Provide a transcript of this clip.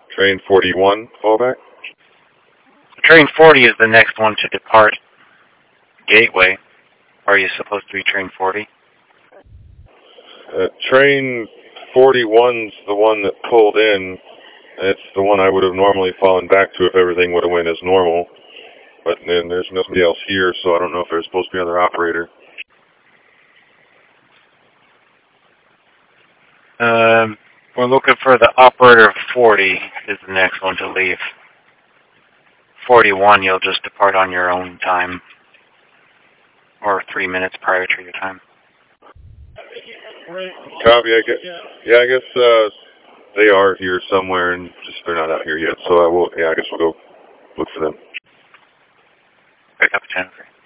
Train 41, fallback? Train 40 is the next one to depart Gateway. Are you supposed to be train 40? Train 41's the one that pulled in. It's the one I would have normally fallen back to if everything would have went as normal. But then there's nobody else here, so I don't know if there's supposed to be another operator. We're looking for the operator of 40 is the next one to leave. 41, you'll just depart on your own time. Or 3 minutes prior to your time. Copy, I guess they are here somewhere, and just they're not out here yet, so I guess we'll go look for them. Pick up 10.